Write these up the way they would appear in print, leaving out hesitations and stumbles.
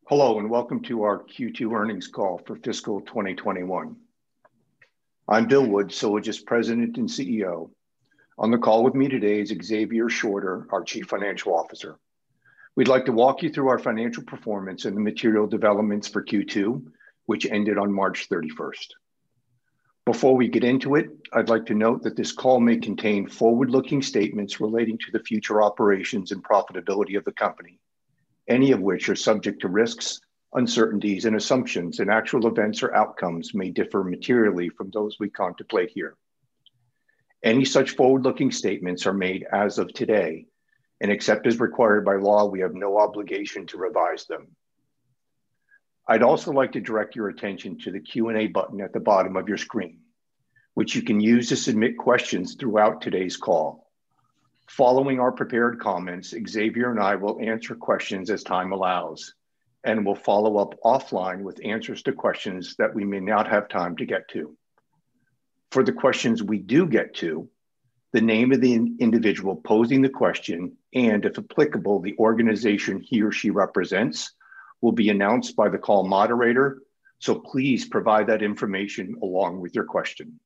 Hello and welcome to our Q2 earnings call for fiscal 2021. I'm Bill Wood, Sylogist President and CEO. On the call with me today is Xavier Shorter, our Chief Financial Officer. We'd like to walk you through our financial performance and the material developments for Q2, which ended on March 31st. Before we get into it, I'd like to note that this call may contain forward-looking statements relating to the future operations and profitability of the company, any of which are subject to risks, uncertainties, and assumptions, and actual events or outcomes may differ materially from those we contemplate here. Any such forward-looking statements are made as of today, and except as required by law, we have no obligation to revise them. I'd also like to direct your attention to the Q&A button at the bottom of your screen, which you can use to submit questions throughout today's call. Following our prepared comments, Xavier and I will answer questions as time allows, and we'll follow up offline with answers to questions that we may not have time to get to. For the questions we do get to, the name of the individual posing the question, and if applicable, the organization he or she represents, will be announced by the call moderator, so please provide that information along with your question.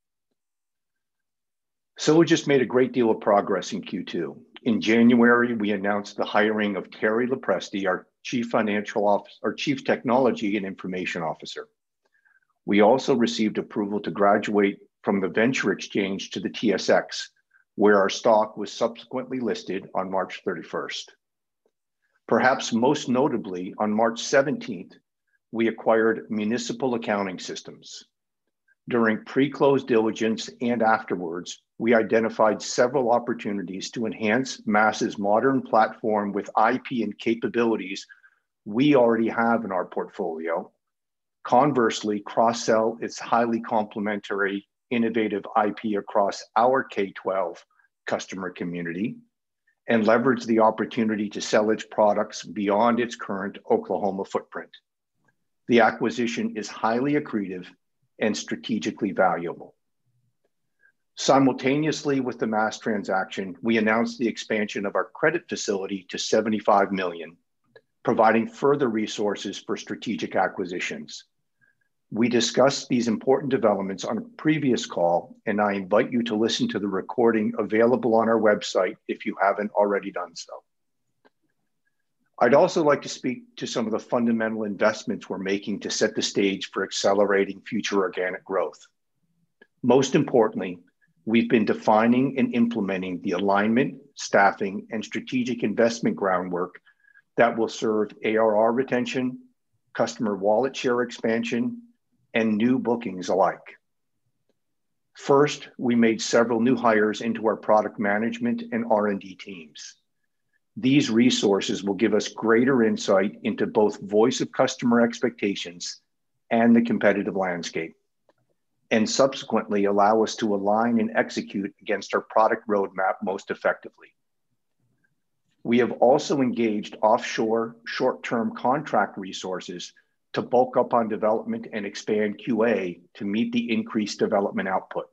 Sylogist made a great deal of progress in Q2. In January, we announced the hiring of Terry Lopresti, our Chief Technology and Information Officer. We also received approval to graduate from the Venture Exchange to the TSX, where our stock was subsequently listed on March 31st. Perhaps most notably, on March 17th, we acquired Municipal Accounting Systems. During pre-close diligence and afterwards, we identified several opportunities to enhance MAS's modern platform with IP and capabilities we already have in our portfolio. Conversely, cross-sell its highly complementary, innovative IP across our K-12 customer community, and leverage the opportunity to sell its products beyond its current Oklahoma footprint. The acquisition is highly accretive and strategically valuable. Simultaneously with the MAS transaction, we announced the expansion of our credit facility to $75 million, providing further resources for strategic acquisitions. We discussed these important developments on a previous call, and I invite you to listen to the recording available on our website if you haven't already done so. I'd also like to speak to some of the fundamental investments we're making to set the stage for accelerating future organic growth. Most importantly, we've been defining and implementing the alignment, staffing, and strategic investment groundwork that will serve ARR retention, customer wallet share expansion, and new bookings alike. First, we made several new hires into our product management and R&D teams. These resources will give us greater insight into both voice of customer expectations and the competitive landscape, and subsequently allow us to align and execute against our product roadmap most effectively. We have also engaged offshore short-term contract resources to bulk up on development and expand QA to meet the increased development output.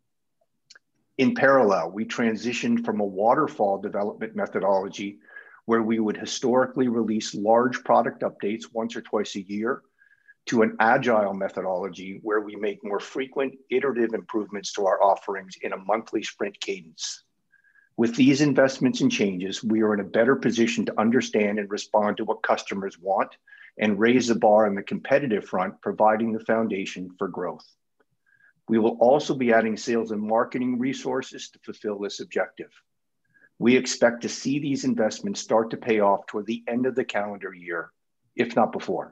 In parallel, we transitioned from a waterfall development methodology where we would historically release large product updates once or twice a year to an agile methodology where we make more frequent iterative improvements to our offerings in a monthly sprint cadence. With these investments and changes, we are in a better position to understand and respond to what customers want and raise the bar on the competitive front, providing the foundation for growth. We will also be adding sales and marketing resources to fulfill this objective. We expect to see these investments start to pay off toward the end of the calendar year, if not before.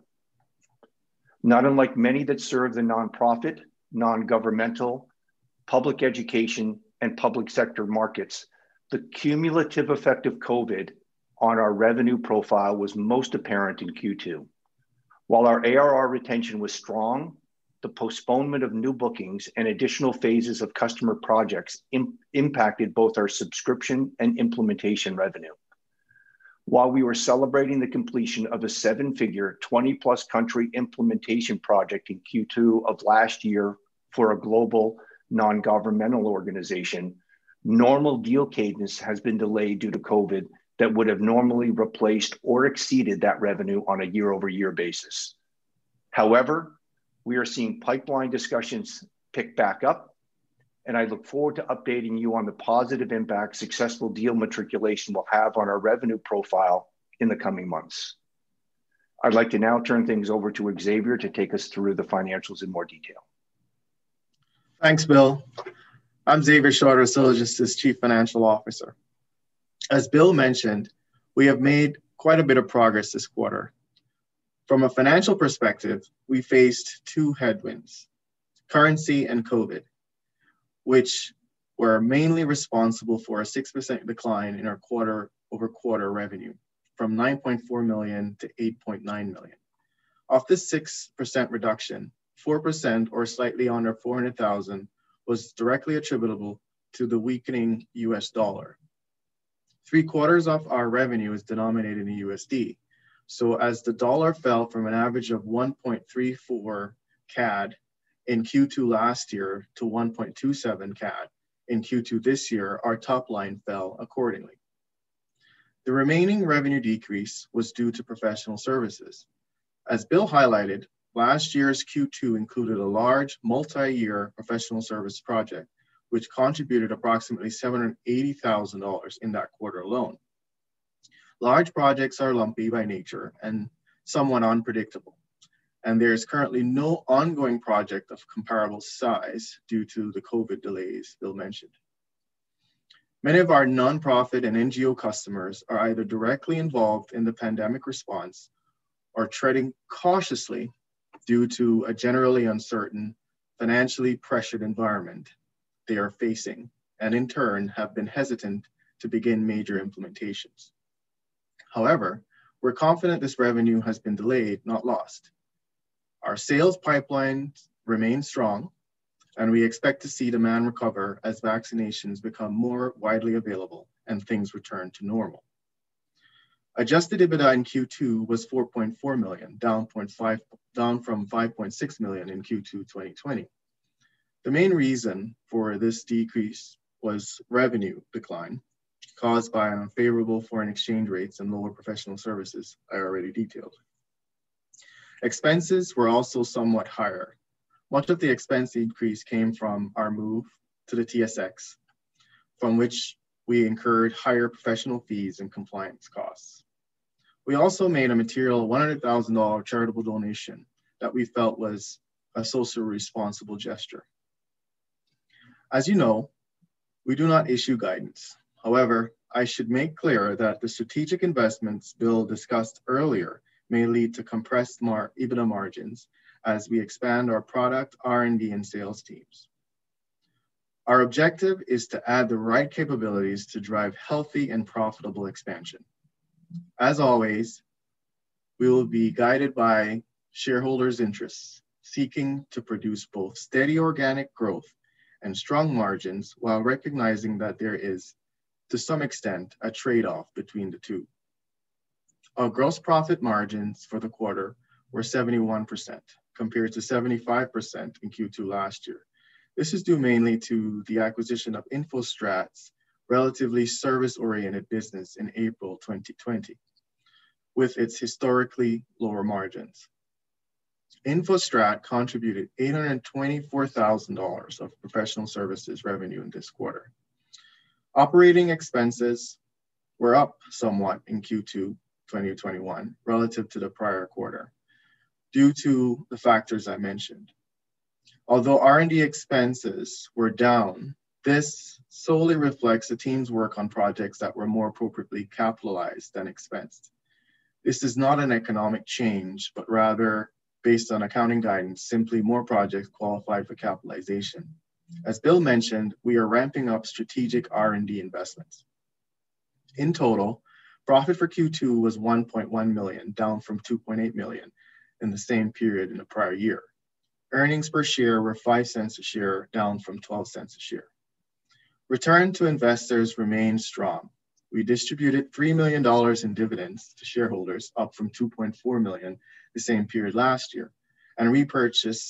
Not unlike many that serve the nonprofit, non-governmental, public education, and public sector markets, the cumulative effect of COVID on our revenue profile was most apparent in Q2. While our ARR retention was strong, the postponement of new bookings and additional phases of customer projects impacted both our subscription and implementation revenue. While we were celebrating the completion of a seven-figure, 20-plus country implementation project in Q2 of last year for a global non-governmental organization, normal deal cadence has been delayed due to COVID that would have normally replaced or exceeded that revenue on a year-over-year basis. However, we are seeing pipeline discussions pick back up, and I look forward to updating you on the positive impact successful deal matriculation will have on our revenue profile in the coming months. I'd like to now turn things over to Xavier to take us through the financials in more detail. Thanks, Bill. I'm Xavier Shorter, Sylogist's Chief Financial Officer. As Bill mentioned, we have made quite a bit of progress this quarter. From a financial perspective, we faced two headwinds, currency and COVID, which were mainly responsible for a 6% decline in our quarter-over-quarter revenue, from 9.4 million to 8.9 million. Of this 6% reduction, 4% or slightly under 400,000 was directly attributable to the weakening US dollar. 3/4 of our revenue is denominated in USD. So as the dollar fell from an average of 1.34 CAD in Q2 last year to 1.27 CAD in Q2 this year, our top line fell accordingly. The remaining revenue decrease was due to professional services. As Bill highlighted, last year's Q2 included a large multi-year professional service project, which contributed approximately $780,000 in that quarter alone. Large projects are lumpy by nature and somewhat unpredictable, and there is currently no ongoing project of comparable size due to the COVID delays Bill mentioned. Many of our nonprofit and NGO customers are either directly involved in the pandemic response or treading cautiously due to a generally uncertain, financially pressured environment they are facing, and in turn have been hesitant to begin major implementations. However, we're confident this revenue has been delayed, not lost. Our sales pipeline remains strong, and we expect to see demand recover as vaccinations become more widely available and things return to normal. Adjusted EBITDA in Q2 was 4.4 million, down from 5.6 million in Q2 2020. The main reason for this decrease was revenue decline caused by unfavorable foreign exchange rates and lower professional services I already detailed. Expenses were also somewhat higher. Much of the expense increase came from our move to the TSX, from which we incurred higher professional fees and compliance costs. We also made a material $100,000 charitable donation that we felt was a socially responsible gesture. As you know, we do not issue guidance. However, I should make clear that the strategic investments Bill discussed earlier may lead to compressed EBITDA margins as we expand our product, R&D, and sales teams. Our objective is to add the right capabilities to drive healthy and profitable expansion. As always, we will be guided by shareholders' interests, seeking to produce both steady organic growth and strong margins while recognizing that there is, to some extent, a trade-off between the two. Our gross profit margins for the quarter were 71%, compared to 75% in Q2 last year. This is due mainly to the acquisition of InfoStrat's relatively service-oriented business in April 2020, with its historically lower margins. InfoStrat contributed $824,000 of professional services revenue in this quarter. Operating expenses were up somewhat in Q2 2021 relative to the prior quarter due to the factors I mentioned. Although R&D expenses were down, this solely reflects the team's work on projects that were more appropriately capitalized than expensed. This is not an economic change, but rather based on accounting guidance, simply more projects qualified for capitalization. As Bill mentioned, we are ramping up strategic R&D investments. In total, profit for Q2 was 1.1 million, down from 2.8 million in the same period in the prior year. Earnings per share were 5 cents a share, down from 12 cents a share. Return to investors remained strong. We distributed $3 million in dividends to shareholders, up from 2.4 million the same period last year, and repurchased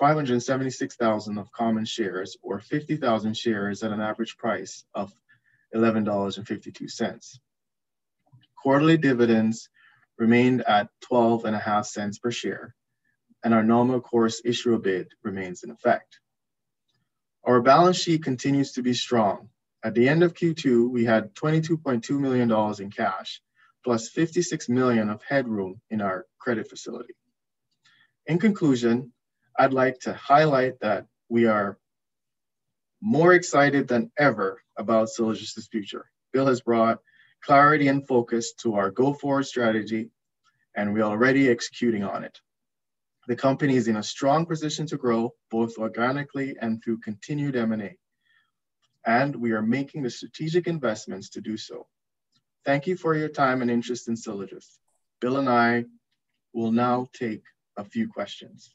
576,000 of common shares, or 50,000 shares at an average price of $11.52. Quarterly dividends remained at 12.5 cents per share, and our normal course issuer bid remains in effect. Our balance sheet continues to be strong. At the end of Q2, we had $22.2 million in cash, plus $56 million of headroom in our credit facility. In conclusion, I'd like to highlight that we are more excited than ever about Sylogist's future. Bill has brought clarity and focus to our go-forward strategy, and we're already executing on it. The company is in a strong position to grow, both organically and through continued M&A, and we are making the strategic investments to do so. Thank you for your time and interest in Sylogist. Bill and I will now take a few questions.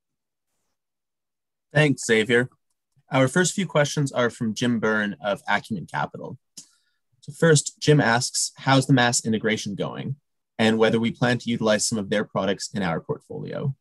Thanks, Xavier. Our first few questions are from Jim Byrne of Acumen Capital. So first, Jim asks, how's the MAS integration going, and whether we plan to utilize some of their products in our portfolio?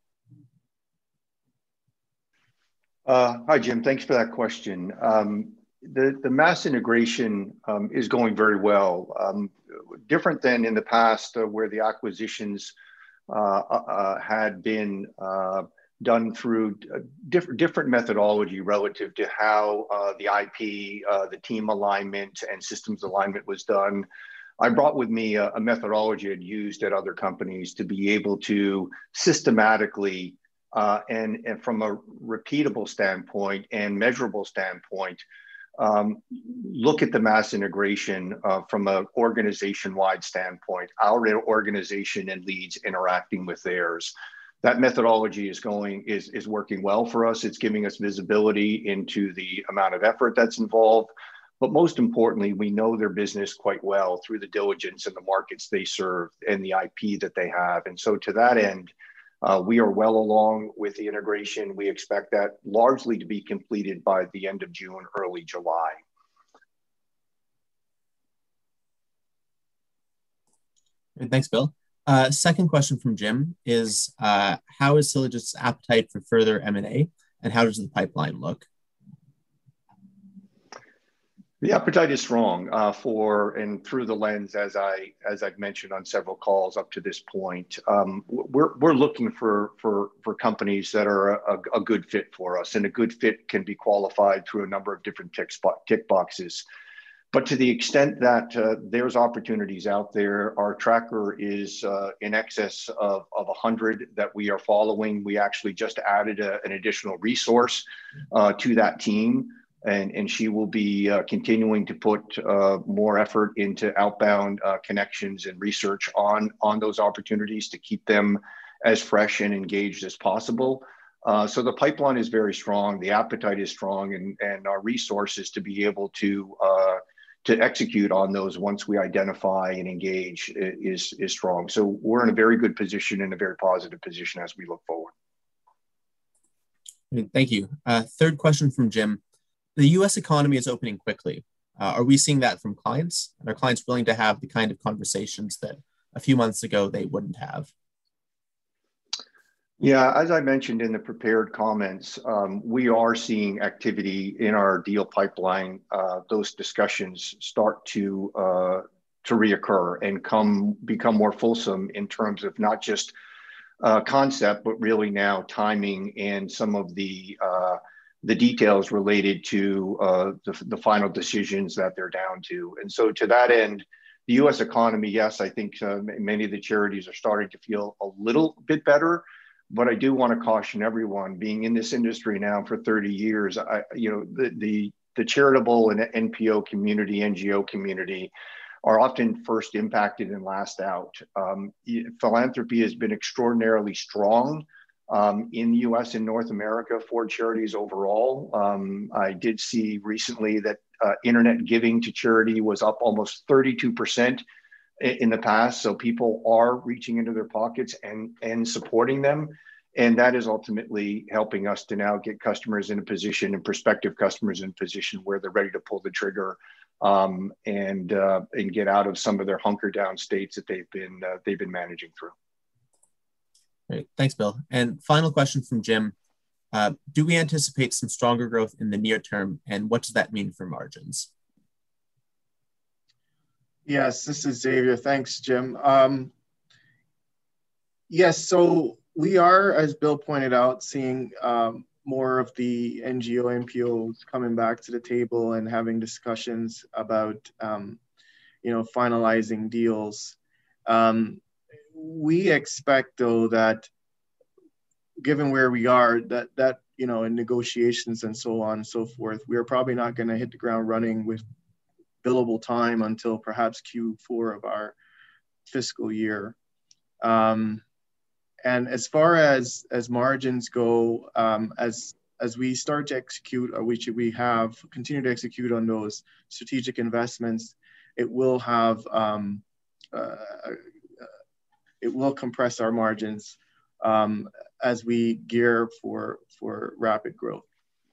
Hi, Jim. Thanks for that question. The MAS integration is going very well. Different than in the past where the acquisitions had been done through different methodology relative to how the IP, the team alignment, and systems alignment was done. I brought with me a methodology I'd used at other companies to be able to systematically and from a repeatable standpoint and measurable standpoint, look at the MAS integration from an organization-wide standpoint, our organization and leads interacting with theirs. That methodology is working well for us. It's giving us visibility into the amount of effort that's involved. But most importantly, we know their business quite well through the diligence and the markets they serve and the IP that they have. And so to that end, we are well along with the integration. We expect that largely to be completed by the end of June, early July. Thanks, Bill. Second question from Jim is, how is Sylogist's appetite for further M&A, and how does the pipeline look? The appetite is strong for and through the lens, as I've mentioned on several calls up to this point. We're looking for companies that are a good fit for us, and a good fit can be qualified through a number of different tick boxes. But to the extent that there's opportunities out there, our tracker is in excess of 100 that we are following. We actually just added an additional resource to that team. And she will be continuing to put more effort into outbound connections and research on those opportunities to keep them as fresh and engaged as possible. So the pipeline is very strong. The appetite is strong, and our resources to be able to execute on those once we identify and engage is strong. So we're in a very good position and a very positive position as we look forward. Thank you. Third question from Jim. The U.S. economy is opening quickly. Are we seeing that from clients? And are clients willing to have the kind of conversations that a few months ago they wouldn't have? Yeah, as I mentioned in the prepared comments, we are seeing activity in our deal pipeline. Those discussions start to reoccur and become more fulsome in terms of not just concept, but really now timing and some of the details related to the final decisions that they're down to. And so to that end, the U.S. economy, yes, I think many of the charities are starting to feel a little bit better. But I do want to caution everyone, being in this industry now for 30 years, the charitable and NPO community, NGO community are often first impacted and last out. Philanthropy has been extraordinarily strong in the US and North America for charities overall. I did see recently that internet giving to charity was up almost 32% in the past. So people are reaching into their pockets and supporting them. And that is ultimately helping us to now get customers in a position and prospective customers in a position where they're ready to pull the trigger and get out of some of their hunker down states that they've been managing through. Great. Thanks, Bill. And final question from Jim. Do we anticipate some stronger growth in the near term, and what does that mean for margins? Yes, this is Xavier. Thanks, Jim. Yes, so we are, as Bill pointed out, seeing more of the NGO, NPOs coming back to the table and having discussions about, finalizing deals. We expect, though, that given where we are, that in negotiations and so on and so forth, we are probably not going to hit the ground running with billable time until perhaps Q4 of our fiscal year. And as far as margins go, as we start to execute, or which we have continued to execute on those strategic investments, it will have it will compress our margins as we gear for rapid growth.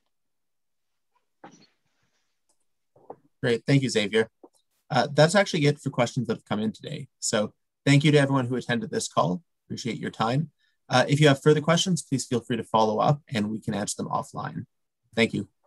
Great, thank you, Xavier. That's actually it for questions that have come in today. So thank you to everyone who attended this call. Appreciate your time. If you have further questions, please feel free to follow up and we can answer them offline. Thank you.